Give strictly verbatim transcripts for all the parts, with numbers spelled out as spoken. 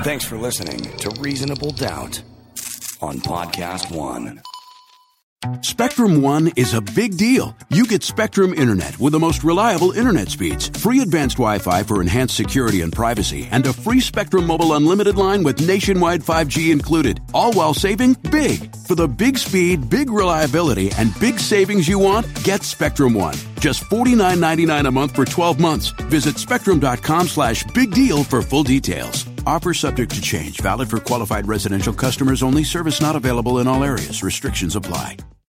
Thanks for listening to Reasonable Doubt on Podcast One. Spectrum One is a big deal. You get Spectrum Internet with the most reliable internet speeds, free advanced Wi-Fi for enhanced security and privacy, and a free Spectrum Mobile Unlimited line with nationwide five G included, all while saving big. For the big speed, big reliability, and big savings you want, get Spectrum One. Just forty-nine ninety-nine a month for twelve months. Visit spectrum.com slash big deal for full details. Offer subject to change. Valid for qualified residential customers only. Service not available in all areas. Restrictions apply.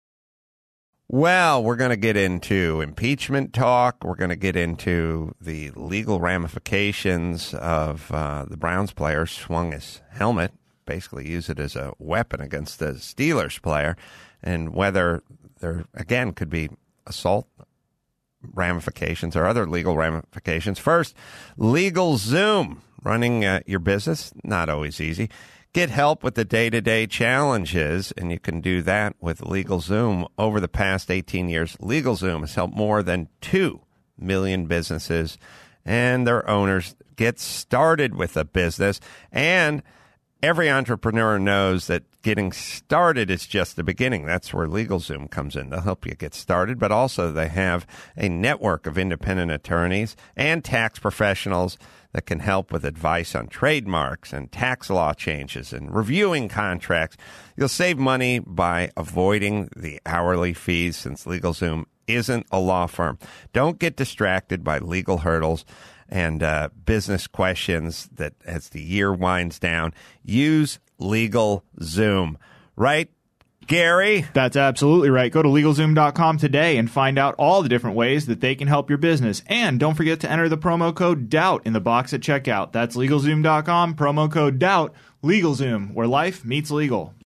Well, we're going to get into impeachment talk. We're going to get into the legal ramifications of uh, the Browns player swung his helmet, basically used it as a weapon against the Steelers player, and whether there, again, could be assault ramifications or other legal ramifications. First, LegalZoom. Running uh, your business, not always easy. Get help with the day-to-day challenges, and you can do that with LegalZoom. Over the past eighteen years, LegalZoom has helped more than two million businesses and their owners get started with a business. And every entrepreneur knows that getting started is just the beginning. That's where LegalZoom comes in. They'll help you get started, but also they have a network of independent attorneys and tax professionals that can help with advice on trademarks and tax law changes and reviewing contracts. You'll save money by avoiding the hourly fees since LegalZoom isn't a law firm. Don't get distracted by legal hurdles and uh, business questions that as the year winds down. Use LegalZoom. Right, Gary? That's absolutely right. Go to LegalZoom dot com today and find out all the different ways that they can help your business. And don't forget to enter the promo code DOUBT in the box at checkout. That's LegalZoom dot com, promo code DOUBT. LegalZoom, where life meets legal.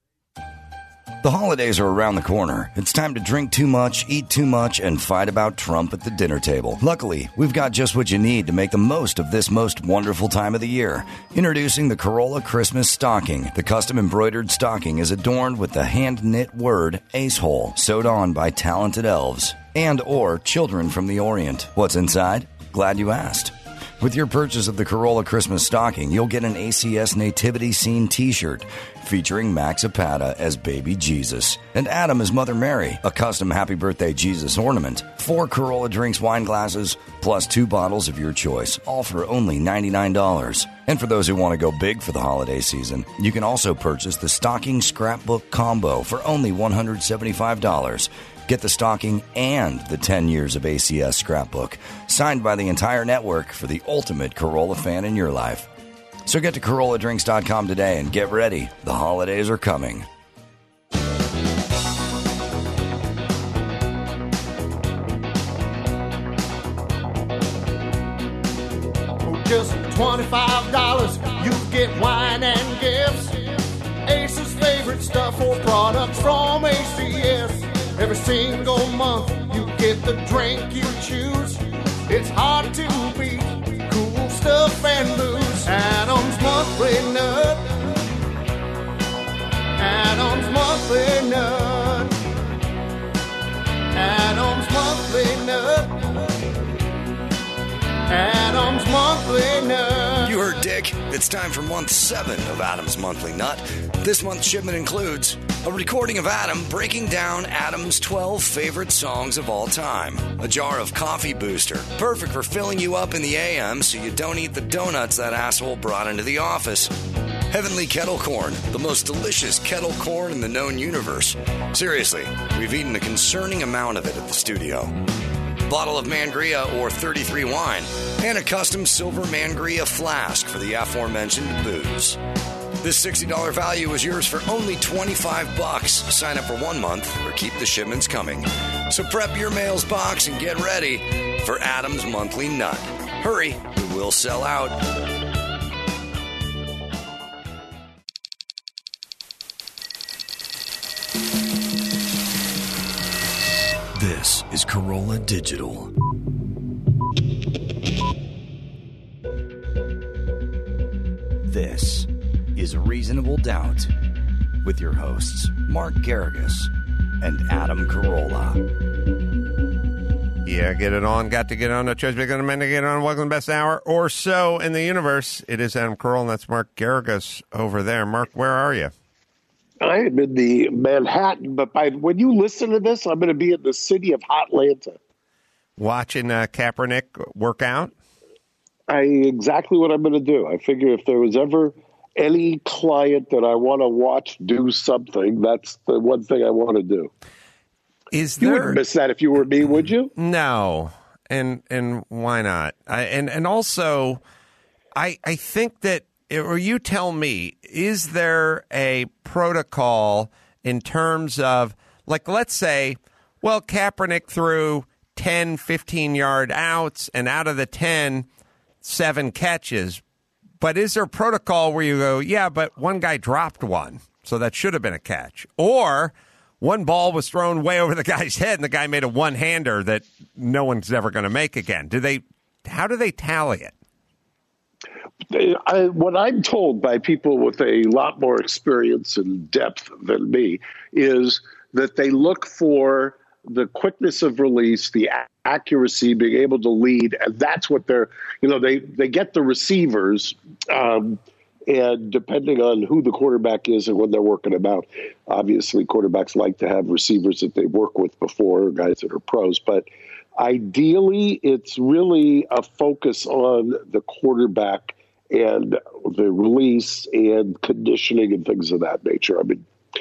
The holidays are around the corner. It's time to drink too much, eat too much, and fight about Trump at the dinner table. Luckily, we've got just what you need to make the most of this most wonderful time of the year. Introducing the Corolla Christmas Stocking. The custom embroidered stocking is adorned with the hand-knit word Ace-Hole, sewed on by talented elves and or children from the Orient. What's inside? Glad you asked. With your purchase of the Corolla Christmas Stocking, you'll get an A C S Nativity Scene t-shirt featuring Max Zapata as Baby Jesus and Adam as Mother Mary, a custom Happy Birthday Jesus ornament, four Corolla Drinks wine glasses, plus two bottles of your choice, all for only ninety-nine dollars. And for those who want to go big for the holiday season, you can also purchase the Stocking Scrapbook Combo for only one hundred seventy-five dollars. Get the stocking and the ten years of A C S Scrapbook, signed by the entire network for the ultimate Corolla fan in your life. So get to Corolla Drinks dot com today and get ready. The holidays are coming. For just twenty-five dollars, you get wine and gifts. Ace's favorite stuff or products from A C S. Every single month, you get the drink you choose. It's hard to beat cool stuff and booze. Adam's Monthly Nut. Adam's Monthly Nut. Adam's Monthly Nut. Adam's Monthly Nut. You heard Dick. It's time for month seven of Adam's Monthly Nut. This month's shipment includes a recording of Adam breaking down Adam's twelve favorite songs of all time. A jar of Coffee Booster, perfect for filling you up in the A M so you don't eat the donuts that asshole brought into the office. Heavenly Kettle Corn, the most delicious kettle corn in the known universe. Seriously, we've eaten a concerning amount of it at the studio. Bottle of Mangria or thirty-three wine, and a custom silver Mangria flask for the aforementioned booze. This sixty dollars value is yours for only twenty-five bucks. Sign up for one month or keep the shipments coming. So prep your mail's box and get ready for Adam's Monthly Nut. Hurry, we will sell out. This is Corolla Digital. This is Reasonable Doubt with your hosts, Mark Garrigus and Adam Carolla. Yeah, get it on. Got to get on. No choice but to get it on. Welcome to the best hour or so in the universe. It is Adam Carolla, and that's Mark Garrigus over there. Mark, where are you? I am in the Manhattan, but by when you listen to this, I'm going to be in the city of Hotlanta. Watching uh, Kaepernick work out? I exactly what I'm going to do. I figure if there was ever any client that I want to watch do something, that's the one thing I want to do. Is you there... wouldn't miss that if you were me, would you? No, and and why not? I, and and also, I I think that, or you tell me, is there a protocol in terms of, like, let's say, well, Kaepernick threw ten, fifteen-yard outs, and out of the ten, seven catches. But is there a protocol where you go, yeah, but one guy dropped one, so that should have been a catch? Or one ball was thrown way over the guy's head, and the guy made a one-hander that no one's ever going to make again. Do they? How do they tally it? I, what I'm told by people with a lot more experience and depth than me is that they look for the quickness of release, the a- accuracy, being able to lead, and that's what they're, you know, they, they get the receivers, um, and depending on who the quarterback is and when they're working them out, obviously quarterbacks like to have receivers that they work with before, guys that are pros, but ideally it's really a focus on the quarterback and the release and conditioning and things of that nature. I mean,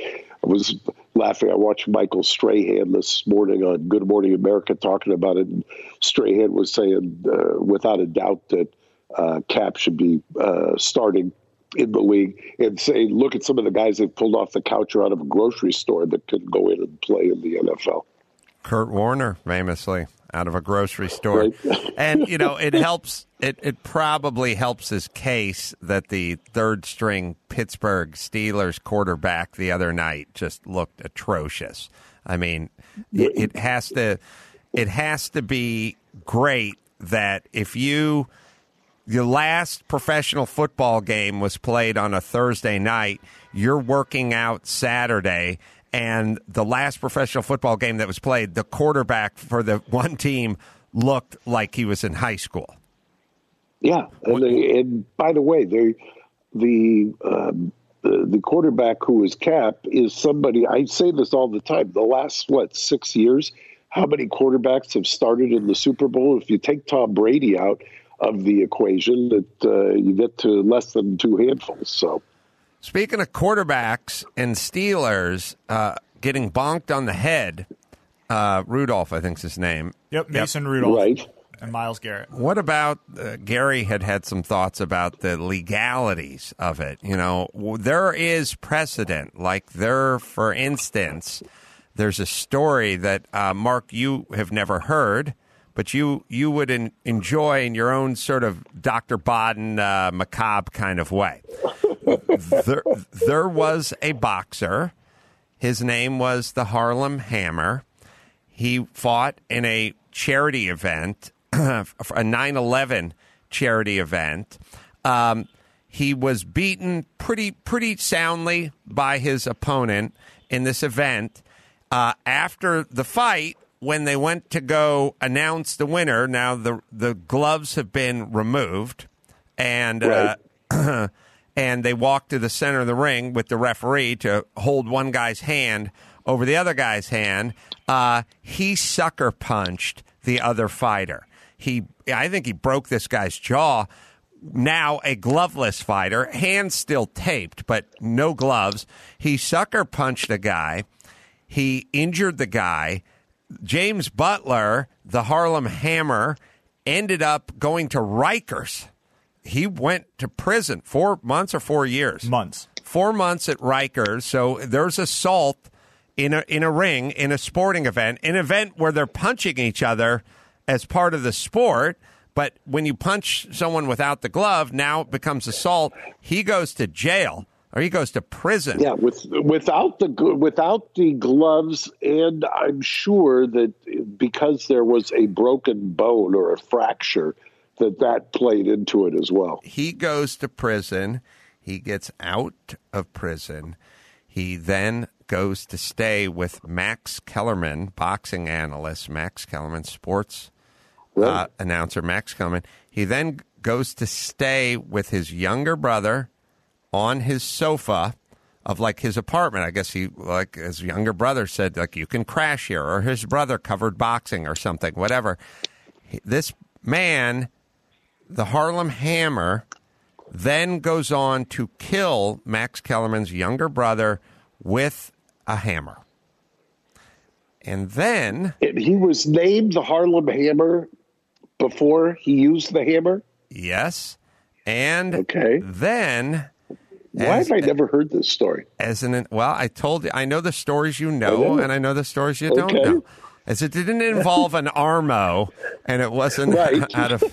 I was laughing. I watched Michael Strahan this morning on Good Morning America talking about it. And Strahan was saying, uh, without a doubt, that uh, Cap should be uh, starting in the league, and saying, look at some of the guys that pulled off the couch or out of a grocery store that could go in and play in the N F L. Kurt Warner, famously, out of a grocery store. Right. And, you know, it helps. It, it probably helps his case that the third-string Pittsburgh Steelers quarterback the other night just looked atrocious. I mean, it, it has to. It has to be great that if you your last professional football game was played on a Thursday night, you're working out Saturday. And the last professional football game that was played, the quarterback for the one team looked like he was in high school. Yeah, and, they, and by the way, they, the, um, the the quarterback who is Cap is somebody. I say this all the time. The last what six years, how many quarterbacks have started in the Super Bowl? If you take Tom Brady out of the equation, that uh, you get to less than two handfuls. So. Speaking of quarterbacks and Steelers uh, getting bonked on the head, uh, Rudolph, I think's his name. Yep, Mason yep. Rudolph. Right. And Myles Garrett. What about uh, Gary had had some thoughts about the legalities of it. You know, there is precedent. Like there, for instance, there's a story that, uh, Mark, you have never heard, but you, you would in, enjoy in your own sort of Doctor Baden uh, macabre kind of way. there, there was a boxer. His name was the Harlem Hammer. He fought in a charity event, a nine eleven charity event. Um, he was beaten pretty pretty soundly by his opponent in this event. Uh, after the fight, when they went to go announce the winner, now the the gloves have been removed, and right. uh, and they walked to the center of the ring with the referee to hold one guy's hand over the other guy's hand. Uh, he sucker punched the other fighter. He, I think he broke this guy's jaw. Now a gloveless fighter, hands still taped, but no gloves. He sucker punched a guy. He injured the guy. James Butler, the Harlem Hammer, ended up going to Rikers. He went to prison four months or four years. Months. Four months at Rikers. So there's assault in a in a ring, in a sporting event, an event where they're punching each other as part of the sport. But when you punch someone without the glove, now it becomes assault. He goes to jail, or he goes to prison. Yeah, with without the without the gloves, and I'm sure that because there was a broken bone or a fracture, that that played into it as well. He goes to prison. He gets out of prison. He then goes to stay with Max Kellerman, boxing analyst, Max Kellerman, sports Right. uh, announcer, Max Kellerman. He then goes to stay with his younger brother on his sofa of like his apartment. I guess he, like his younger brother said, like, you can crash here, or his brother covered boxing or something, whatever. He, this man, the Harlem Hammer, then goes on to kill Max Kellerman's younger brother with a hammer. And then... And he was named the Harlem Hammer before he used the hammer? Yes. And Okay. then... Why as, have I never heard this story? As an well, I told you, I know the stories you know, Okay. and I know the stories you don't Okay. know. As it didn't involve an Armo, and it wasn't Right. out of...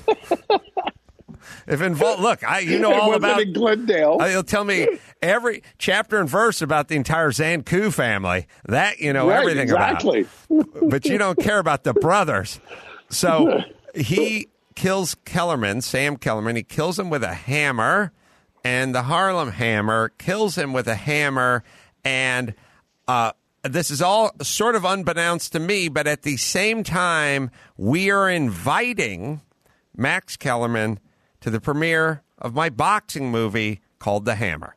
If involved, look, I you know It all wasn't about in Glendale. Uh, He'll tell me every chapter and verse about the entire Zanku family. That you know Right, everything exactly. about. But you don't care about the brothers. So he kills Kellerman, Sam Kellerman. He kills him with a hammer, and the Harlem Hammer kills him with a hammer. And uh, this is all sort of unbeknownst to me, but at the same time, we are inviting Max Kellerman to the premiere of my boxing movie called The Hammer.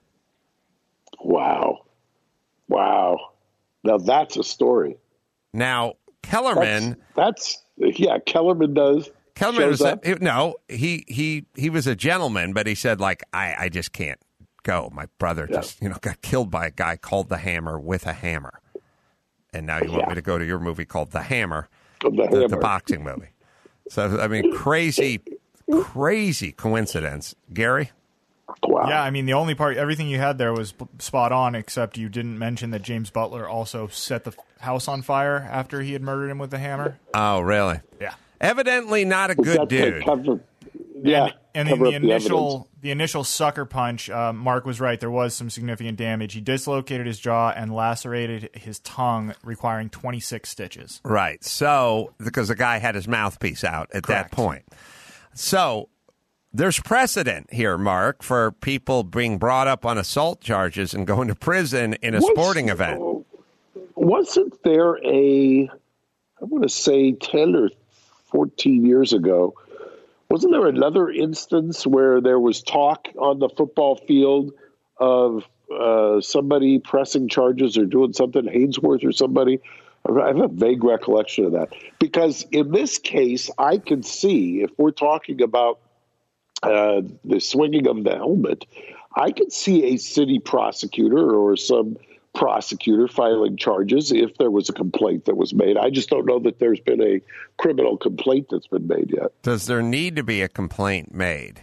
Wow. Wow. Now that's a story. Now, Kellerman... That's, that's yeah, Kellerman does. Kellerman shows was a, up. he- no, he, he, he was a gentleman, but he said, like, I, I just can't go. My brother Yeah. just, you know, got killed by a guy called The Hammer with a hammer. And now you want Yeah. me to go to your movie called The Hammer, The the, Hammer. the boxing movie. So, I mean, crazy, crazy coincidence. Gary? Wow. Yeah, I mean, the only part, everything you had there was p- spot on, except you didn't mention that James Butler also set the f- house on fire after he had murdered him with a hammer. Oh, really? Yeah. Evidently not a Was good that to dude. cover- yeah. And in cover the up the initial evidence. the initial sucker punch, uh, Mark was right. There was some significant damage. He dislocated his jaw and lacerated his tongue, requiring twenty-six stitches. Right. So, because the guy had his mouthpiece out at Correct. that point. So, there's precedent here, Mark, for people being brought up on assault charges and going to prison in a Was- sporting event. Wasn't there a, I want to say ten or fourteen years ago, wasn't there another instance where there was talk on the football field of uh, somebody pressing charges or doing something, Hainsworth or somebody? I have a vague recollection of that. Because in this case, I can see, if we're talking about uh, the swinging of the helmet, I could see a city prosecutor or some prosecutor filing charges if there was a complaint that was made. I just don't know that there's been a criminal complaint that's been made yet. Does there need to be a complaint made?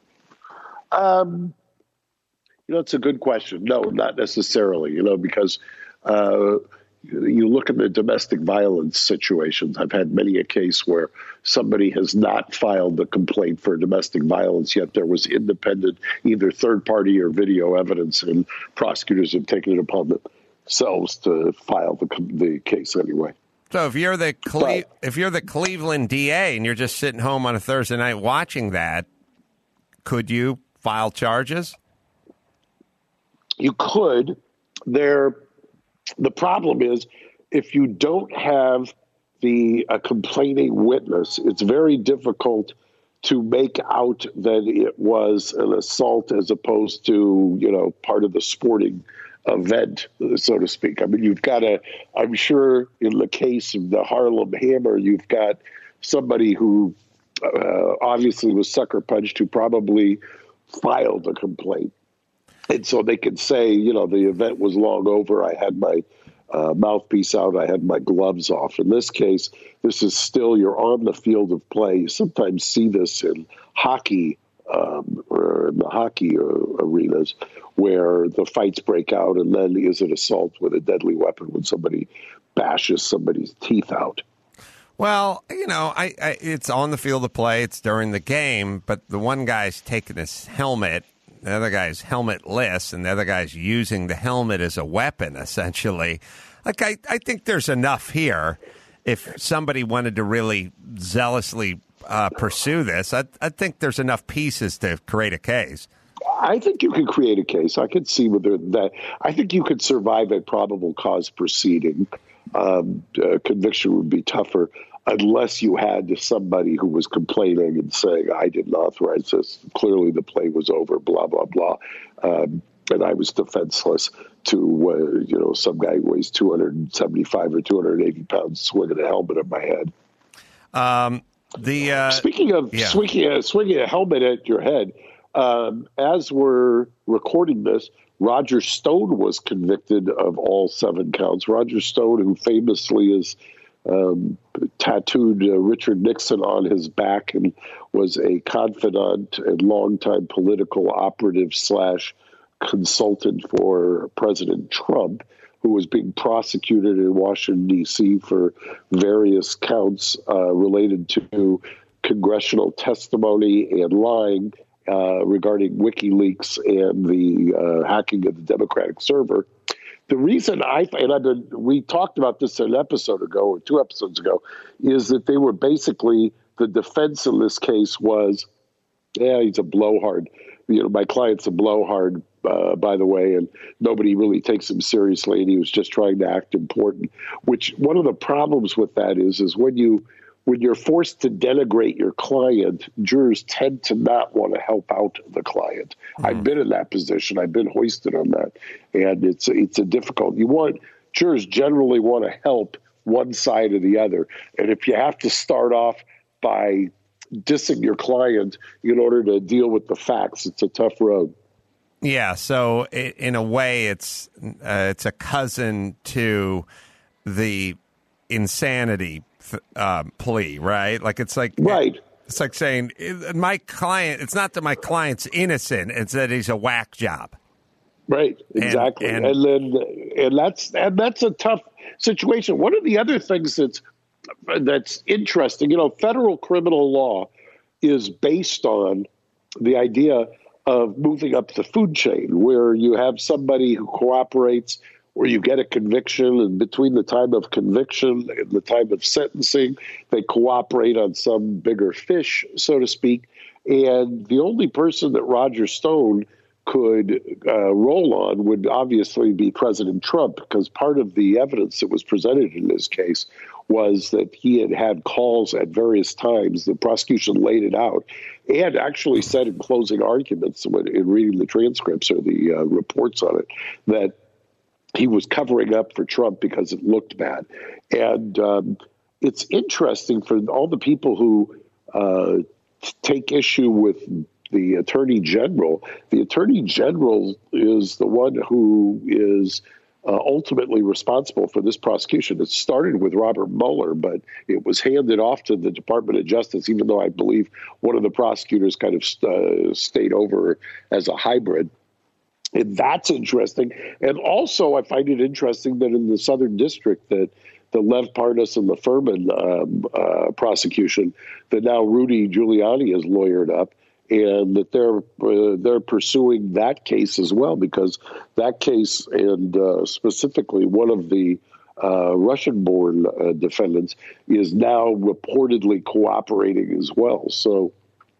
Um, you know, it's a good question. No, not necessarily, you know, because uh, you look at the domestic violence situations. I've had many a case where somebody has not filed a complaint for domestic violence, yet there was independent, either third party or video evidence, and prosecutors have taken it upon themselves to file the, the case anyway. So if you're the Cle- But- if you're the Cleveland D A and you're just sitting home on a Thursday night watching that, could you file charges? You could. There, the problem is if you don't have the a complaining witness, it's very difficult to make out that it was an assault as opposed to, you know, part of the sporting event, so to speak. I mean, you've got to, I'm sure in the case of the Harlem Hammer, you've got somebody who uh, obviously was sucker punched who probably filed a complaint. And so they could say, you know, the event was long over. I had my uh, mouthpiece out. I had my gloves off. In this case, this is still, you're on the field of play. You sometimes see this in hockey um, or in the hockey uh, arenas where the fights break out and then is an assault with a deadly weapon when somebody bashes somebody's teeth out. Well, you know, I, I it's on the field of play. It's during the game, but the one guy's taking his helmet. The other guy's helmetless, and the other guy's using the helmet as a weapon, essentially. Like, I, I think there's enough here. If somebody wanted to really zealously uh, pursue this, I, I think there's enough pieces to create a case. I think you could create a case. I could see whether that. I think you could survive a probable cause proceeding. Um, uh, conviction would be tougher unless you had somebody who was complaining and saying, "I didn't authorize this. Clearly, the play was over." Blah blah blah, um, and I was defenseless to uh, you know some guy who weighs two hundred seventy-five or two hundred eighty pounds swinging a helmet at my head. Um, the uh, speaking of yeah. swinging a, swinging a helmet at your head. Um, as we're recording this, Roger Stone was convicted of all seven counts. Roger Stone, who famously is um, tattooed uh, Richard Nixon on his back and was a confidant and longtime political operative slash consultant for President Trump, who was being prosecuted in Washington, D C for various counts uh, related to congressional testimony and lying Uh, regarding WikiLeaks and the uh, hacking of the Democratic server. The reason I, and I've been, we talked about this an episode ago or two episodes ago, is that they were basically, the defense in this case was, yeah, he's a blowhard. You know, my client's a blowhard, uh, by the way, and nobody really takes him seriously, and he was just trying to act important, which one of the problems with that is, is when you, when you're forced to denigrate your client, jurors tend to not want to help out the client. Mm-hmm. I've been in that position. I've been hoisted on that. And it's it's a difficult. You want jurors generally want to help one side or the other. And if you have to start off by dissing your client in order to deal with the facts, it's a tough road. Yeah. So in a way, it's uh, it's a cousin to the insanity Uh, plea, right? Like it's like right. It's like saying my client. It's not that my client's innocent; it's that he's a whack job. Right. Exactly. And, and, and then and that's and that's a tough situation. One of the other things that's that's interesting, you know, federal criminal law is based on the idea of moving up the food chain, where you have somebody who cooperates, where you get a conviction, and between the time of conviction and the time of sentencing, they cooperate on some bigger fish, so to speak. And the only person that Roger Stone could uh, roll on would obviously be President Trump, because part of the evidence that was presented in this case was that he had had calls at various times. The prosecution laid it out and actually said in closing arguments, when in reading the transcripts or the uh, reports on it, that he was covering up for Trump because it looked bad. And um, it's interesting for all the people who uh, take issue with the Attorney General. The Attorney General is the one who is uh, ultimately responsible for this prosecution. It started with Robert Mueller, but it was handed off to the Department of Justice, even though I believe one of the prosecutors kind of uh, stayed over as a hybrid. And that's interesting. And also, I find it interesting that in the Southern District, that the Lev Parnas and the Furman um, uh, prosecution, that now Rudy Giuliani is lawyered up, and that they're uh, they're pursuing that case as well, because that case, and uh, specifically one of the uh, Russian-born uh, defendants, is now reportedly cooperating as well. So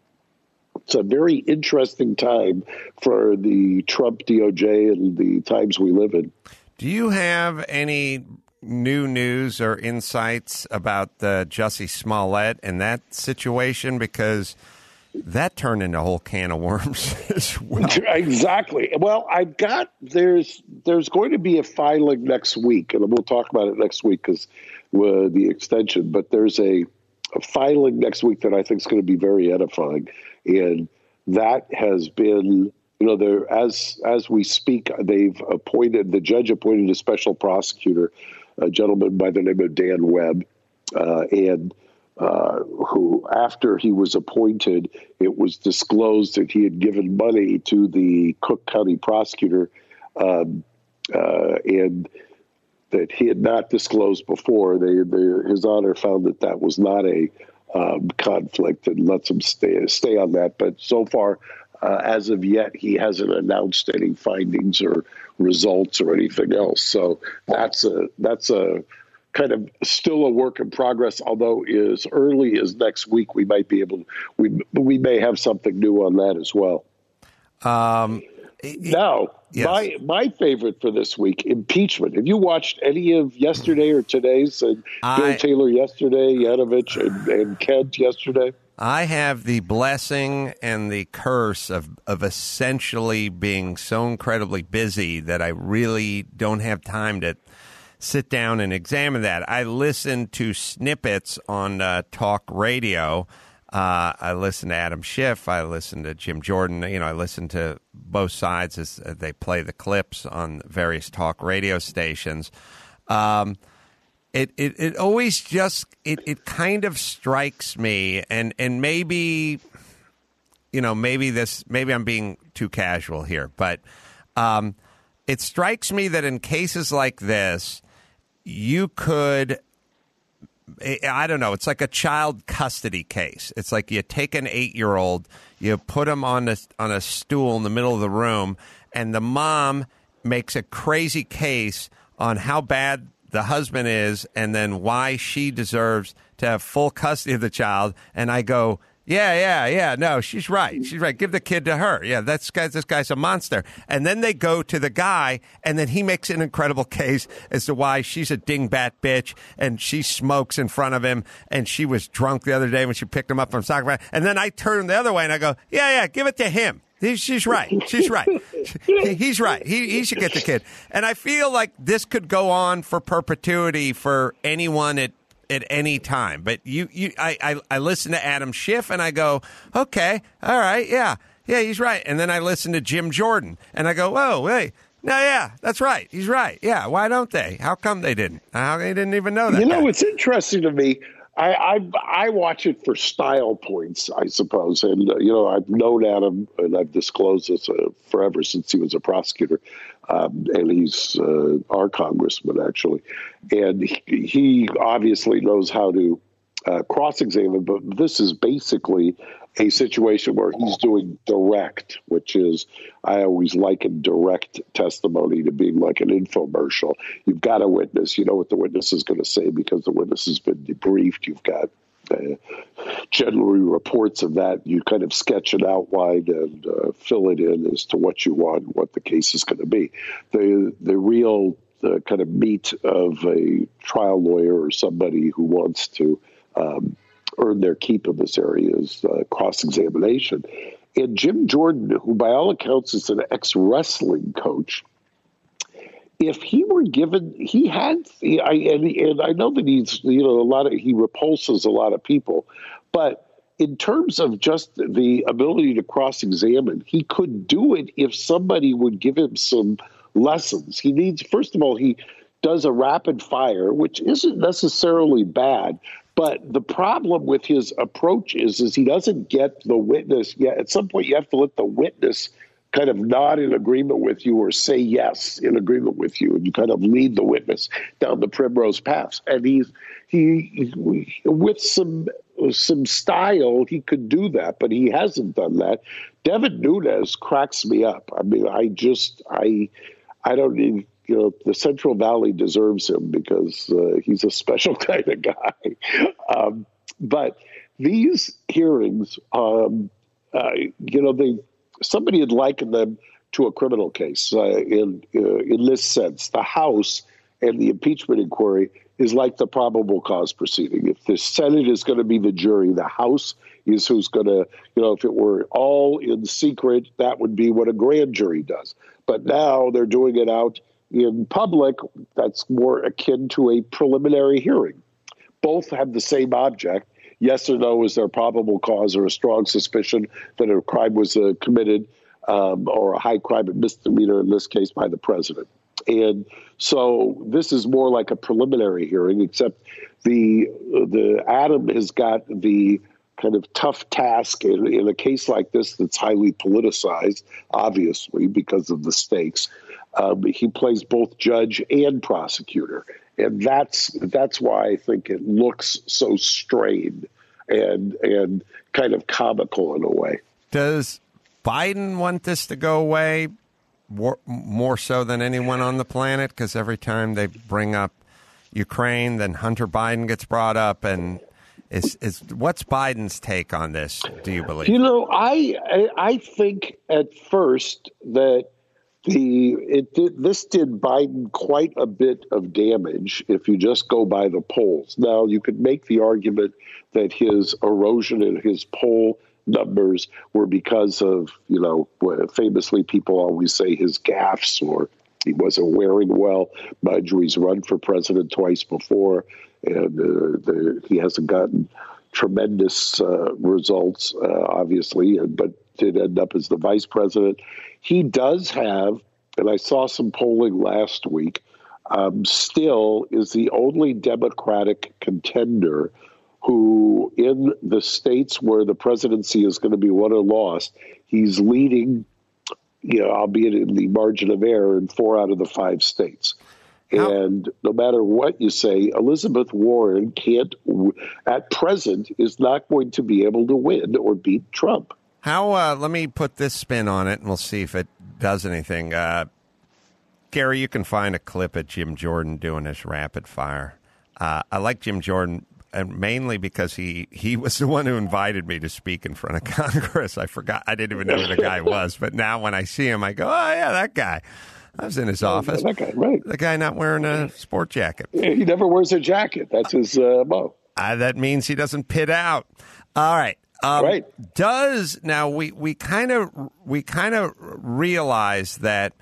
it's a very interesting time for the Trump D O J and the times we live in. Do you have any new news or insights about the Jussie Smollett and that situation? Because that turned into a whole can of worms as well. Exactly. Well, I've got, there's there's going to be a filing next week, and we'll talk about it next week because uh, the extension, but there's a, a filing next week that I think is going to be very edifying. And that has been, you know, there as as we speak, they've appointed, the judge appointed a special prosecutor, a gentleman by the name of Dan Webb, uh, and uh, who, after he was appointed, it was disclosed that he had given money to the Cook County prosecutor, um, uh, and that he had not disclosed before. They, they, His Honor found that that was not a Um, conflict, and lets him stay stay on that. But so far, uh, as of yet, he hasn't announced any findings or results or anything else. So that's a that's a kind of still a work in progress. Although as early as next week, we might be able to, we we may have something new on that as well. Um, now, yes. my my favorite for this week, impeachment. Have you watched any of yesterday or today's? And I, Bill Taylor yesterday, Yanovich, and, and Kent yesterday? I have the blessing and the curse of, of essentially being so incredibly busy that I really don't have time to sit down and examine that. I listen to snippets on uh, talk radio. Uh, I listen to Adam Schiff. I listen to Jim Jordan. You know, I listen to both sides as they play the clips on various talk radio stations. Um, It, it it always just it, it kind of strikes me, and, and maybe you know maybe this maybe I'm being too casual here, but um, it strikes me that in cases like this, you could I don't know. It's like a child custody case. It's like you take an eight-year-old, you put him on a on a stool in the middle of the room, and the mom makes a crazy case on how bad the husband is, and then why she deserves to have full custody of the child. And I go, yeah, yeah, yeah, no, she's right. She's right. Give the kid to her. Yeah, that's guy, this guy's a monster. And then they go to the guy, and then he makes an incredible case as to why she's a dingbat bitch, and she smokes in front of him, and she was drunk the other day when she picked him up from soccer practice. And then I turn the other way, and I go, yeah, yeah, give it to him. She's right. She's right. He's right. He he should get the kid. And I feel like this could go on for perpetuity for anyone at, at any time. But you, you I, I, I listen to Adam Schiff and I go, okay, all right, yeah, yeah, he's right. And then I listen to Jim Jordan and I go, whoa, wait. No, yeah, that's right. He's right. Yeah, why don't they? How come they didn't? How they didn't even know that? You know, guy? it's interesting to me. I, I I watch it for style points, I suppose. And, uh, you know, I've known Adam, and I've disclosed this uh, forever since he was a prosecutor. Um, and he's uh, our congressman, actually. And he, he obviously knows how to uh, cross-examine, but this is basically a situation where he's doing direct, which is, I always liken direct testimony to being like an infomercial. You've got a witness. You know what the witness is going to say because the witness has been debriefed. You've got uh, generally reports of that. You kind of sketch an outline and uh, fill it in as to what you want, what the case is going to be. The, the real the kind of meat of a trial lawyer or somebody who wants to um, earn their keep in this area is uh, cross-examination. And Jim Jordan, who by all accounts is an ex-wrestling coach, if he were given, he had, he, I, and, and I know that he's, you know, a lot of, he repulses a lot of people, but in terms of just the ability to cross-examine, he could do it if somebody would give him some lessons. He needs, first of all, he does a rapid fire, which isn't necessarily bad. But the problem with his approach is, is he doesn't get the witness yet. At some point, you have to let the witness kind of nod in agreement with you or say yes in agreement with you, and you kind of lead the witness down the primrose path. And he's he, he with some some style, he could do that, but he hasn't done that. Devin Nunes cracks me up. I mean, I just I I don't need. You know, the Central Valley deserves him because uh, he's a special kind of guy. Um, but these hearings, um, uh, you know, they somebody had likened them to a criminal case uh, in uh, in this sense. The House and the impeachment inquiry is like the probable cause proceeding. If the Senate is going to be the jury, the House is who's going to, you know, if it were all in secret, that would be what a grand jury does. But now they're doing it out in public. That's more akin to a preliminary hearing. Both have the same object. Yes or no, is there probable cause or a strong suspicion that a crime was uh, committed um, or a high crime and misdemeanor, in this case, by the president. And so this is more like a preliminary hearing, except the the Adam has got the kind of tough task in, in a case like this that's highly politicized, obviously, because of the stakes. Um, he plays both judge and prosecutor. And that's that's why I think it looks so strained and and kind of comical in a way. Does Biden want this to go away more, more so than anyone on the planet? Because every time they bring up Ukraine, then Hunter Biden gets brought up, and Is is what's Biden's take on this? Do you believe? You know, I I, I think at first that the it did, this did Biden quite a bit of damage if you just go by the polls. Now, you could make the argument that his erosion in his poll numbers were because of, you know, famously people always say his gaffes, or he wasn't wearing well. Marjorie's run for president twice before, and uh, the, he hasn't gotten tremendous uh, results, uh, obviously, but did end up as the vice president. He does have, and I saw some polling last week, um, still is the only Democratic contender who, in the states where the presidency is going to be won or lost, he's leading, you know, albeit in the margin of error, in four out of the five states. How? And no matter what you say, Elizabeth Warren can't, at present, is not going to be able to win or beat Trump. How? Uh, let me put this spin on it, and we'll see if it does anything. Uh, Gary, you can find a clip of Jim Jordan doing his rapid fire. Uh, I like Jim Jordan, and mainly because he, he was the one who invited me to speak in front of Congress. I forgot. I didn't even know who the guy was. But now when I see him, I go, oh, yeah, that guy. I was in his office. Oh, that guy, right. The guy not wearing a sport jacket. Yeah, he never wears a jacket. That's his uh, mo. Uh, that means he doesn't pit out. All right. Um, right. Does now we we kind of we kind of realize that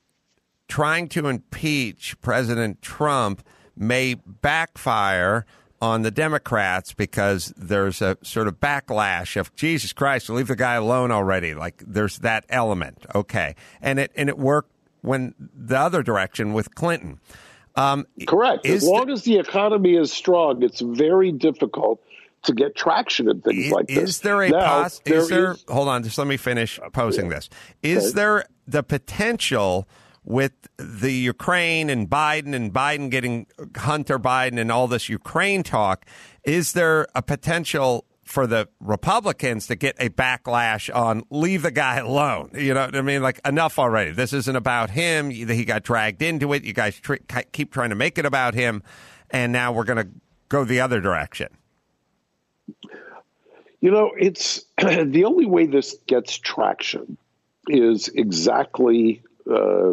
trying to impeach President Trump may backfire on the Democrats because there's a sort of backlash of Jesus Christ, leave the guy alone already. Like there's that element. Okay. And it and it worked when the other direction with Clinton. Um, Correct. As long the, as the economy is strong, it's very difficult to get traction in things is, like this. Is there a now, pos- there is there is, hold on, just let me finish posing this. Is okay. there the potential with the Ukraine and Biden and Biden getting Hunter Biden and all this Ukraine talk, is there a potential for the Republicans to get a backlash on leave the guy alone? You know what I mean? Like, enough already. This isn't about him. He got dragged into it. You guys tr- keep trying to make it about him. And now we're going to go the other direction. You know, it's the only way this gets traction is exactly, uh,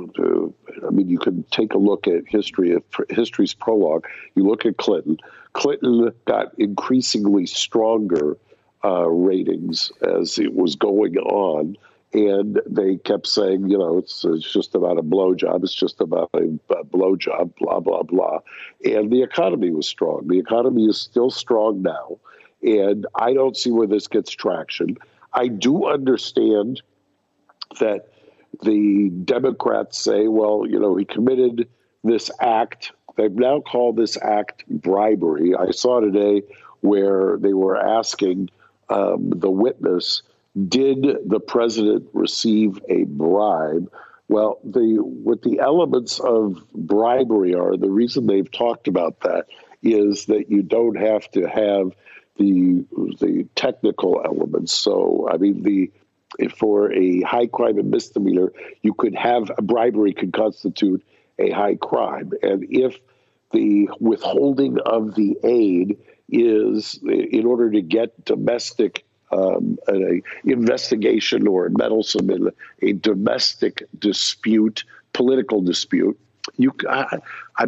I mean, you can take a look at history, history's prologue. You look at Clinton. Clinton got increasingly stronger uh, ratings as it was going on, and they kept saying, you know, it's, it's just about a blowjob. It's just about a, a blowjob, blah, blah, blah. And the economy was strong. The economy is still strong now, and I don't see where this gets traction. I do understand that the Democrats say, well, you know, he committed this act. They've now called this act bribery. I saw today where they were asking um, the witness, did the president receive a bribe? Well, the what the elements of bribery are, the reason they've talked about that is that you don't have to have the the technical elements. So, I mean, the for a high crime and misdemeanor, you could have a bribery could constitute a high crime. And if the withholding of the aid is in order to get domestic um, an investigation or meddlesome in a domestic dispute, political dispute, you I, I,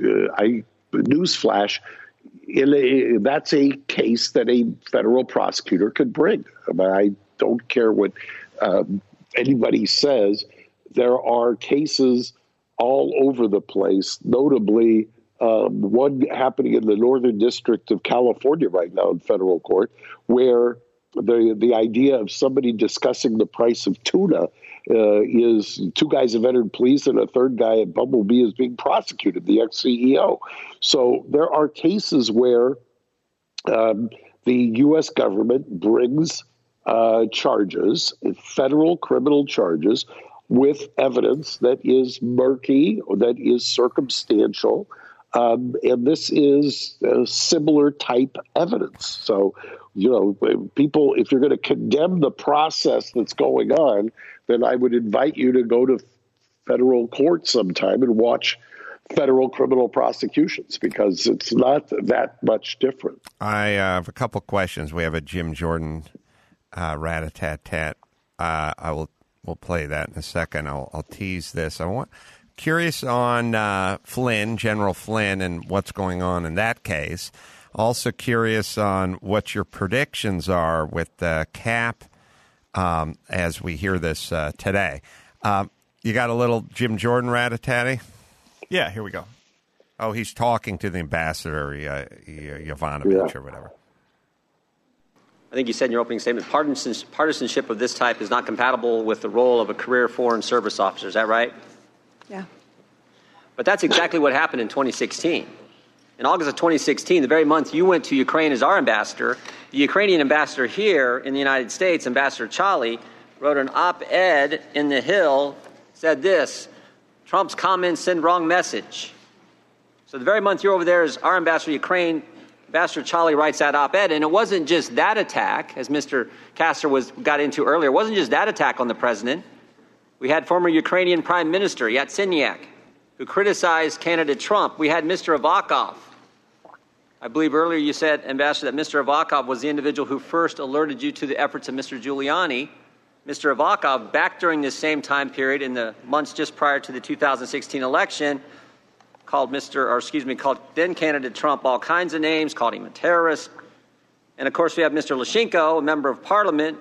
I newsflash, in a, that's a case that a federal prosecutor could bring. I mean, I don't care what um, anybody says. There are cases all over the place, notably um, one happening in the Northern District of California right now in federal court, where the the idea of somebody discussing the price of tuna uh, is two guys have entered pleas and a third guy at Bumblebee is being prosecuted, the ex-C E O. So there are cases where um, the U S government brings uh, charges, federal criminal charges, with evidence that is murky or that is circumstantial. Um, and this is a similar type evidence. So, you know, people, if you're going to condemn the process that's going on, then I would invite you to go to federal court sometime and watch federal criminal prosecutions, because it's not that much different. I uh, have a couple questions. We have a Jim Jordan uh, rat-a-tat-tat. Uh, I will we'll play that in a second. I'll, I'll tease this. I want curious on uh, Flynn, General Flynn, and what's going on in that case. Also curious on what your predictions are with the cap um, as we hear this uh, today. Um, you got a little Jim Jordan rat-a-tatty? Yeah, here we go. Oh, he's talking to the ambassador, uh, Yovanovitch, yeah. or whatever. I think you said in your opening statement, partisanship of this type is not compatible with the role of a career foreign service officer. Is that right? Yeah. But that's exactly what happened in twenty sixteen. In August of twenty sixteen, the very month you went to Ukraine as our ambassador, the Ukrainian ambassador here in the United States, Ambassador Chali, wrote an op-ed in The Hill, said this: Trump's comments send wrong message. So the very month you're over there as our ambassador to Ukraine, Ambassador Chali writes that op-ed, and it wasn't just that attack, as Mister Castor was got into earlier. It wasn't just that attack on the president. We had former Ukrainian Prime Minister Yatsenyuk, who criticized candidate Trump. We had Mister Avakov. I believe earlier you said, Ambassador, that Mister Avakov was the individual who first alerted you to the efforts of Mister Giuliani. Mister Avakov, back during this same time period in the months just prior to the two thousand sixteen election, called Mister or excuse me, called then candidate Trump all kinds of names, called him a terrorist. And of course, we have Mister Leshchenko, a member of parliament,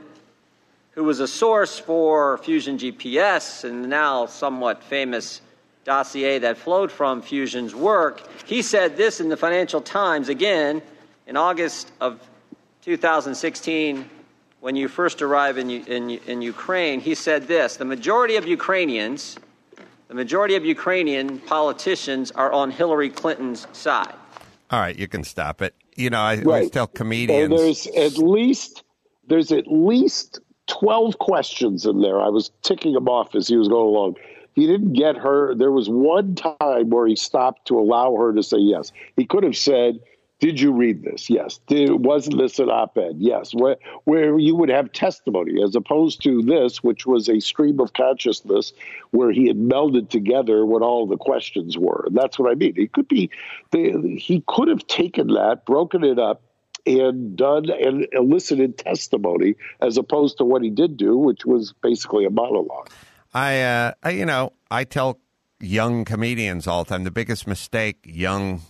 who was a source for Fusion G P S and the now somewhat famous dossier that flowed from Fusion's work. He said this in the Financial Times again in August of two thousand sixteen. When you first arrived in, in, in Ukraine, he said this: the majority of Ukrainians, the majority of Ukrainian politicians are on Hillary Clinton's side. All right, you can stop it. You know, I Right. always tell comedians. And there's at least there's at least twelve questions in there. I was ticking them off as he was going along. He didn't get her. There was one time where he stopped to allow her to say yes. He could have said, did you read this? Yes. Did, wasn't this an op-ed? Yes. Where, where you would have testimony, as opposed to this, which was a stream of consciousness where he had melded together what all the questions were. And that's what I mean. It could be, they, he could have taken that, broken it up, and done and elicited testimony, as opposed to what he did do, which was basically a monologue. I, uh, I, you know, I tell young comedians all the time, the biggest mistake young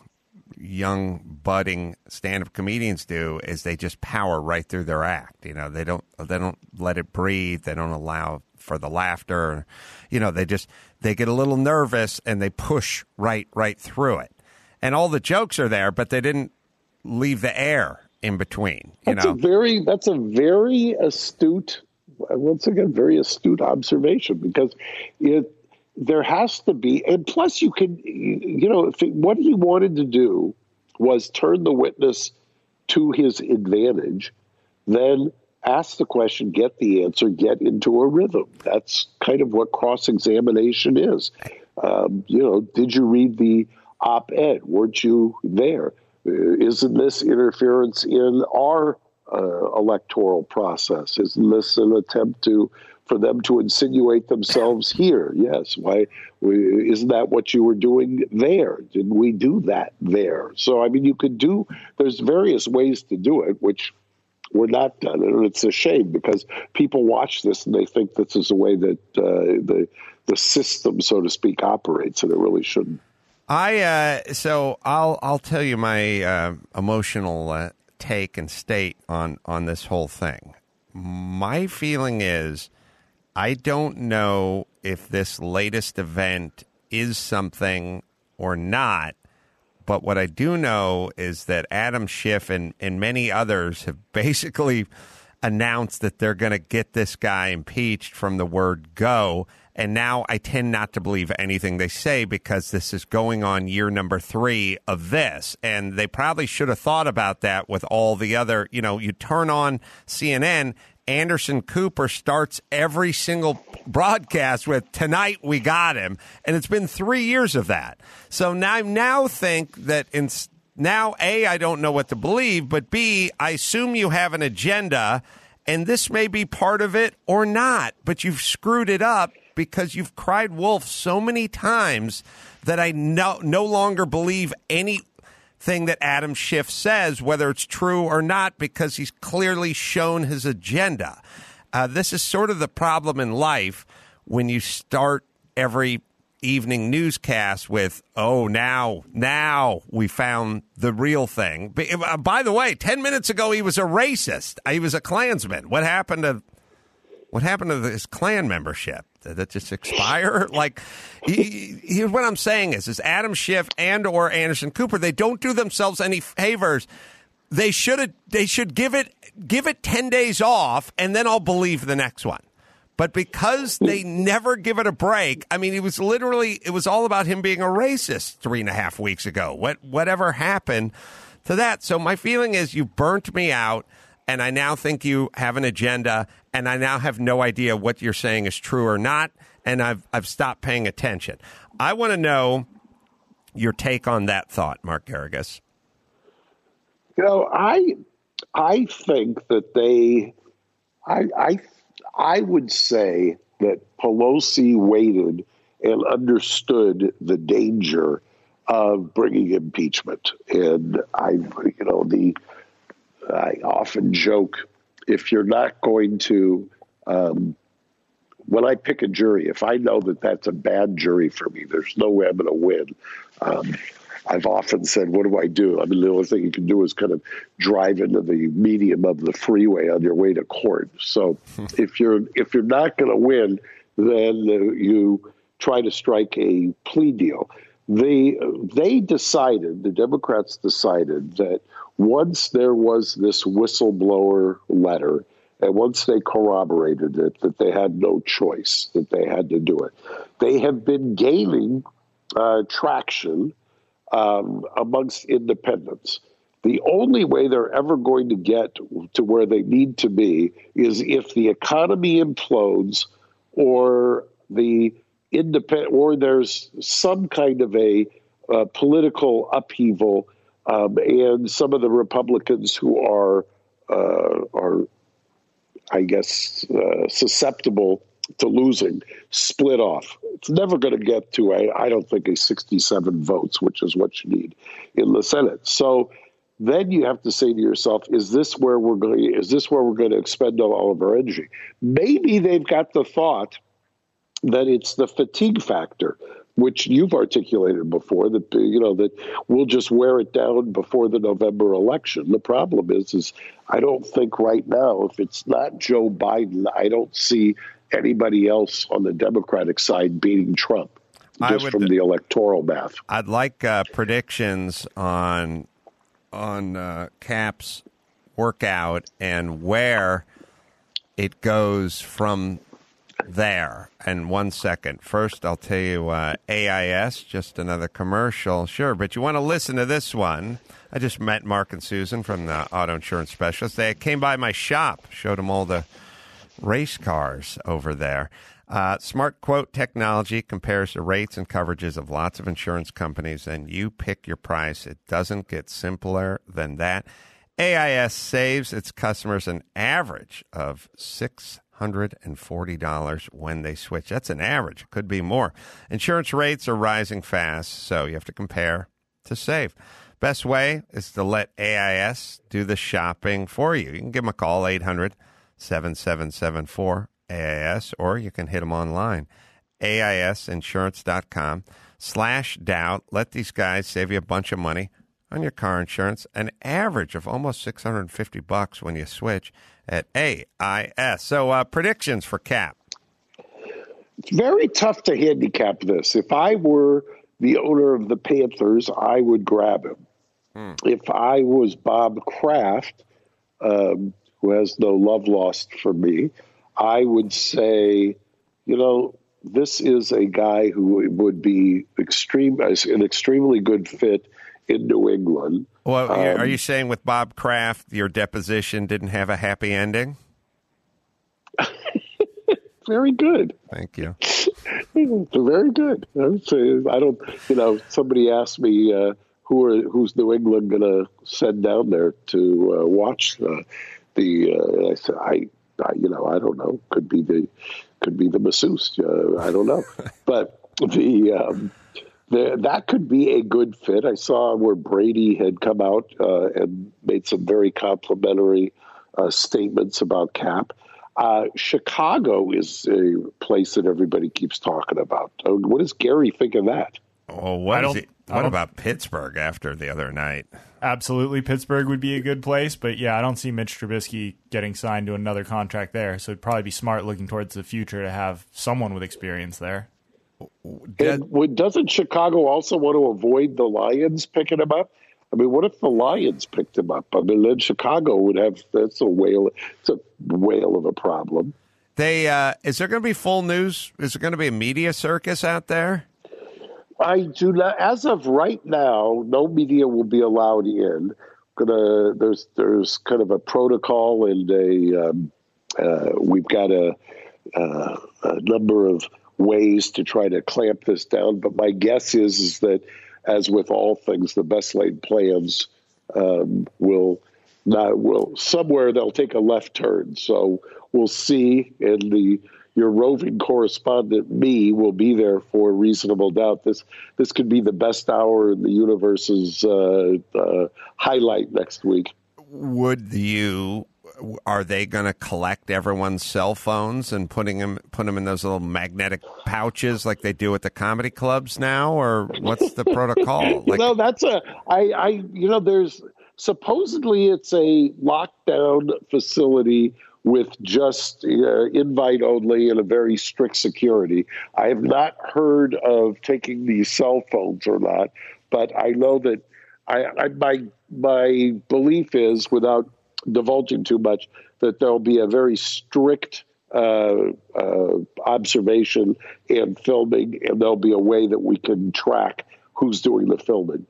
young budding stand-up comedians do is they just power right through their act. You know, they don't they don't let it breathe. They don't allow for the laughter. You know, they just they get a little nervous and they push right right through it. And all the jokes are there, but they didn't leave the air in between. You that's know, a very that's a very astute, once again, very astute observation, because it. There has to be, and plus you can, you know, if it, what he wanted to do was turn the witness to his advantage, then ask the question, get the answer, get into a rhythm. That's kind of what cross-examination is. Um, you know, did you read the op-ed? Weren't you there? Uh, isn't this interference in our uh, electoral process? Isn't this an attempt to for them to insinuate themselves here? Yes. Why we, isn't that what you were doing there? Didn't we do that there? So, I mean, you could do, there's various ways to do it, which were not done. And it's a shame, because people watch this and they think this is the way that uh, the, the system, so to speak, operates, and it really shouldn't. I, uh, so I'll, I'll tell you my uh, emotional uh, take and state on, on this whole thing. My feeling is, I don't know if this latest event is something or not, but what I do know is that Adam Schiff and, and many others have basically announced that they're going to get this guy impeached from the word go, and now I tend not to believe anything they say, because this is going on year number three of this, and they probably should have thought about that with all the other, you know, you turn on C N N, Anderson Cooper starts every single broadcast with, tonight we got him. And it's been three years of that. So now I now think that in, now, A, I don't know what to believe, but B, I assume you have an agenda, and this may be part of it or not, but you've screwed it up because you've cried wolf so many times that I no, no longer believe anything that Adam Schiff says, whether it's true or not, because he's clearly shown his agenda. Uh, this is sort of the problem in life when you start every evening newscast with, oh, now, now we found the real thing. By the way, ten minutes ago, he was a racist. He was a Klansman. What happened to what happened to his Klan membership? Did it just expire? Like, he, here's what I'm saying is, is Adam Schiff and or Anderson Cooper, they don't do themselves any favors. They should they should give it give it ten days off, and then I'll believe the next one. But because they never give it a break, I mean, it was literally, it was all about him being a racist three and a half weeks ago. What, whatever happened to that? So my feeling is you burnt me out, and I now think you have an agenda, and I now have no idea what you're saying is true or not, and I've I've stopped paying attention. I want to know your take on that thought, Mark Geragos. You know, I I think that they, I I. I would say that Pelosi waited and understood the danger of bringing impeachment. And I, you know, the I often joke, if you're not going to, um, when I pick a jury, if I know that that's a bad jury for me, there's no way I'm going to win. Um, I've often said, what do I do? I mean, the only thing you can do is kind of drive into the medium of the freeway on your way to court. So if you're if you're not going to win, then uh, you try to strike a plea deal. They they decided, the Democrats decided that once there was this whistleblower letter, and once they corroborated it, that they had no choice, that they had to do it. They have been gaining uh, traction Um, amongst independents. The only way they're ever going to get to where they need to be is if the economy implodes or the independent, or there's some kind of a uh, political upheaval, um, and some of the Republicans who are uh, are, I guess, uh, susceptible to losing split off. It's never going to get to a, I don't think, a sixty-seven votes, which is what you need in the Senate. So then you have to say to yourself, is this where we're going, is this where we're going to expend all of our energy? Maybe they've got the thought that it's the fatigue factor, which you've articulated before, that, you know, that we'll just wear it down before the November election. The problem is, is I don't think right now, if it's not Joe Biden, I don't see anybody else on the Democratic side beating Trump, just would, from the electoral math. I'd like uh, predictions on on uh, Cap's workout and where it goes from there. And one second. First, I'll tell you uh, A I S, just another commercial. Sure, but you want to listen to this one. I just met Mark and Susan from the Auto Insurance Specialist. They came by my shop, showed them all the race cars over there. Uh, Smart Quote technology compares the rates and coverages of lots of insurance companies, and you pick your price. It doesn't get simpler than that. A I S saves its customers an average of six hundred forty dollars when they switch. That's an average. It could be more. Insurance rates are rising fast, so you have to compare to save. Best way is to let A I S do the shopping for you. You can give them a call, eight hundred, seven seven seven, four A I S, or you can hit them online, A I S insurance dot com slash doubt. Let these guys save you a bunch of money on your car insurance, an average of almost six hundred fifty bucks when you switch at A I S. So uh, predictions for Cap. It's very tough to handicap this. If I were the owner of the Panthers, I would grab him. Hmm. If I was Bob Kraft, um, who has no love lost for me, I would say, you know, this is a guy who would be extreme, an extremely good fit in New England. Well, um, are you saying with Bob Kraft, your deposition didn't have a happy ending? Very good. Thank you. Very good. I would say, I don't, you know, somebody asked me, uh, who are, who's New England going to send down there to uh, watch the, the uh, I said, I, uh, you know, I don't know. Could be the could be the masseuse. Uh, I don't know, but the. Um, The, that could be a good fit. I saw where Brady had come out uh, and made some very complimentary uh, statements about Cap. Uh, Chicago is a place that everybody keeps talking about. Uh, what does Gary think of that? Oh, what, is he, what don't, about Pittsburgh after the other night? Absolutely, Pittsburgh would be a good place. But, yeah, I don't see Mitch Trubisky getting signed to another contract there. So it'd probably be smart looking towards the future to have someone with experience there. And would, doesn't Chicago also want to avoid the Lions picking him up? I mean, what if the Lions picked him up? I mean, then Chicago would have that's a whale. It's a whale of a problem. They uh, is there going to be full news? Is there going to be a media circus out there? I do not. As of right now, no media will be allowed in. Gonna there's there's kind of a protocol and a um, uh, we've got a, uh, a number of ways to try to clamp this down. But my guess is, is that, as with all things, the best laid plans um, will not will somewhere they'll take a left turn. So we'll see. And the your roving correspondent me will be there for reasonable doubt. This this could be the best hour in the universe's uh, uh, highlight next week. Would you? Are they going to collect everyone's cell phones and putting them put them in those little magnetic pouches like they do at the comedy clubs now, or what's the protocol? Like, no, that's a I, I you know there's supposedly it's a lockdown facility with just uh, invite only and a very strict security. I have not heard of taking these cell phones or not, but I know that I, I my my belief is, without divulging too much, that there'll be a very strict uh, uh, observation and filming, and there'll be a way that we can track who's doing the filming.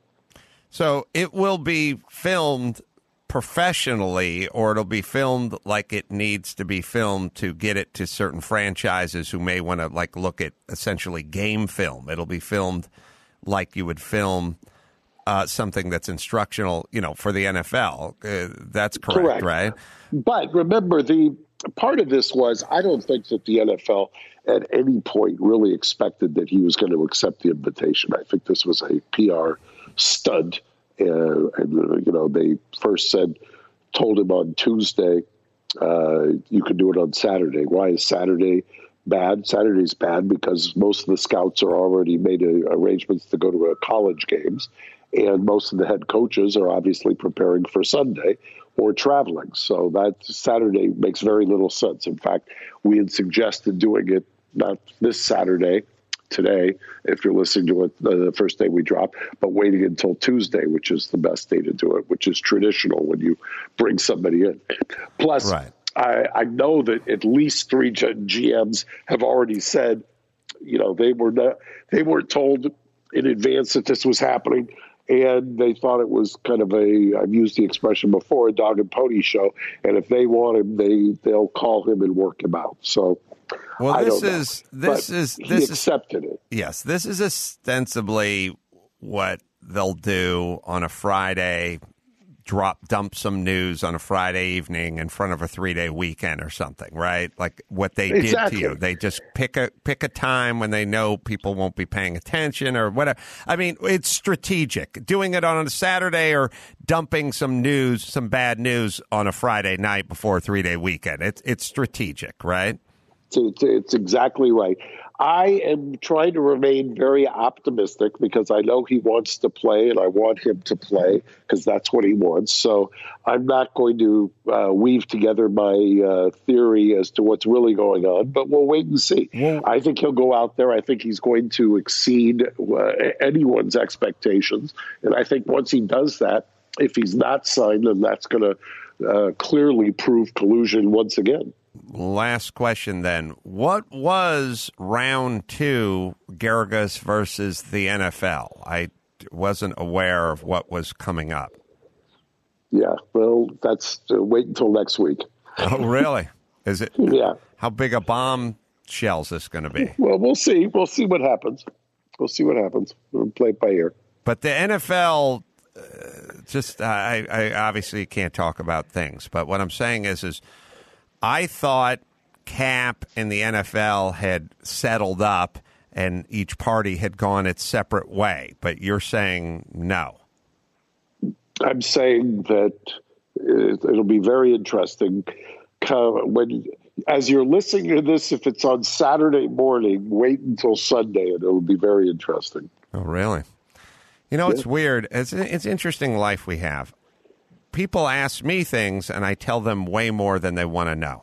So it will be filmed professionally, or it'll be filmed like it needs to be filmed to get it to certain franchises who may want to like look at essentially game film. It'll be filmed like you would film Uh, something that's instructional, you know, for the N F L. Uh, that's correct, correct, right? But remember, the part of this was, I don't think that the N F L at any point really expected that he was going to accept the invitation. I think this was a P R stunt. Uh, and, you know, they first said, told him on Tuesday, uh, you can do it on Saturday. Why is Saturday bad? Saturday's bad because most of the scouts are already made a, arrangements to go to a college games. And most of the head coaches are obviously preparing for Sunday or traveling. So that Saturday makes very little sense. In fact, we had suggested doing it not this Saturday, today, if you're listening to it the first day we drop, but waiting until Tuesday, which is the best day to do it, which is traditional when you bring somebody in. Plus, right. I, I know that at least three G Ms have already said, you know, they were not, they weren't told in advance that this was happening. And they thought it was kind of a, I've used the expression before, a dog and pony show. And if they want him, they, they'll call him and work him out. So, well, I this don't is, know. this but is, he this accepted is, it. Yes. This is ostensibly what they'll do on a Friday, drop, dump some news on a Friday evening in front of a three day weekend or something, right? Like what they Exactly. did to you. They just pick a pick a time when they know people won't be paying attention or whatever. I mean, it's strategic. Doing it on a Saturday or dumping some news, some bad news on a Friday night before a three day weekend. It's it's strategic, right? It's, it's exactly right. I am trying to remain very optimistic because I know he wants to play and I want him to play because that's what he wants. So I'm not going to uh, weave together my uh, theory as to what's really going on, but we'll wait and see. Yeah. I think he'll go out there. I think he's going to exceed uh, anyone's expectations. And I think once he does that, if he's not signed, then that's going to uh, clearly prove collusion once again. Last question then. What was round two, Garrigus versus the N F L? I wasn't aware of what was coming up. Yeah, well, that's uh, wait until next week. Oh, really? Is it? Yeah. How big a bomb shell is this going to be? Well, we'll see. We'll see what happens. We'll see what happens. We'll play it by ear. But the N F L, uh, just I, I obviously can't talk about things. But what I'm saying is, is I thought Cap and the N F L had settled up and each party had gone its separate way, but you're saying no. I'm saying that it'll be very interesting when, as you're listening to this, if it's on Saturday morning, wait until Sunday and it'll be very interesting. Oh, really? You know, yeah. It's weird. It's it's interesting life we have. People ask me things and I tell them way more than they want to know.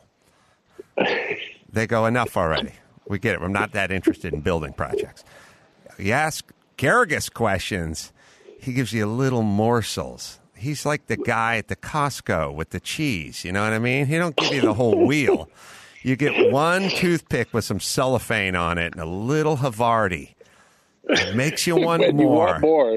They go, enough already. We get it. I'm not that interested in building projects. You ask Garrigus questions, he gives you little morsels. He's like the guy at the Costco with the cheese. You know what I mean? He don't give you the whole wheel. You get one toothpick with some cellophane on it and a little Havarti. It makes you want more. You want more.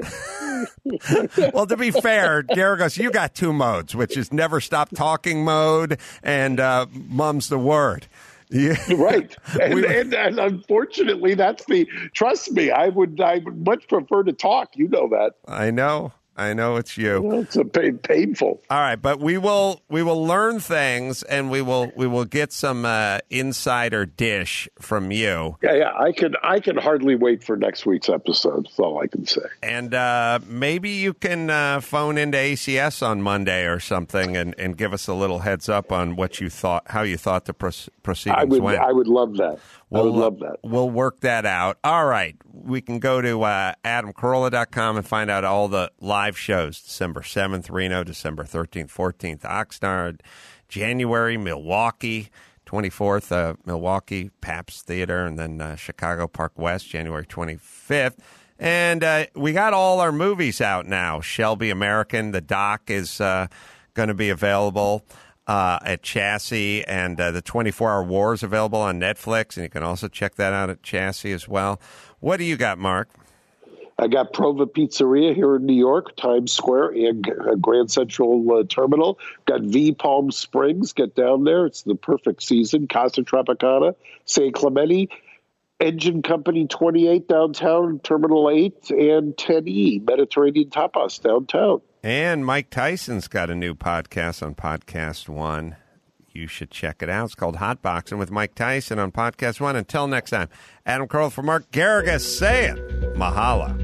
Well, to be fair, Garrigus, you got two modes, which is never stop talking mode and uh, mum's the word. Yeah. Right. And, we, and, and unfortunately, that's the, trust me, I would I would much prefer to talk. You know that. I know. I know it's you. Well, it's a pain, painful. All right, but we will we will learn things, and we will we will get some uh, insider dish from you. Yeah, yeah. I can I can hardly wait for next week's episode. That's all I can say. And uh, maybe you can uh, phone into A C S on Monday or something, and, and give us a little heads up on what you thought, how you thought the pro- proceedings I would, went. I would love that. We'll, I would love that. We'll work that out. All right. We can go to uh, adam carolla dot com and find out all the live shows. December seventh, Reno. December thirteenth, fourteenth, Oxnard. January, Milwaukee. twenty-fourth, uh, Milwaukee, Pabst Theater. And then uh, Chicago Park West, January twenty-fifth. And uh, we got all our movies out now. Shelby American, the doc, is uh, going to be available. Uh, at Chassis, and uh, the twenty-four hour War is available on Netflix, and you can also check that out at Chassis as well. What do you got, Mark? I got Prova Pizzeria here in New York, Times Square, and Grand Central uh, Terminal. Got V Palm Springs. Get down there. It's the perfect season. Casa Tropicana, San Clemente, Engine Company twenty-eight downtown, Terminal eight, and ten E, Mediterranean Tapas downtown. And Mike Tyson's got a new podcast on Podcast One. You should check it out. It's called Hot Boxing with Mike Tyson on Podcast One. Until next time, Adam Carolla for Mark Garrigus saying mahalo.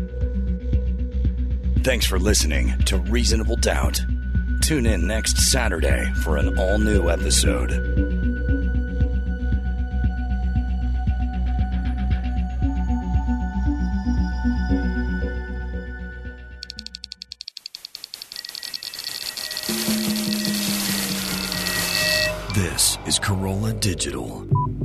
Thanks for listening to Reasonable Doubt. Tune in next Saturday for an all-new episode. This is Carolla Digital.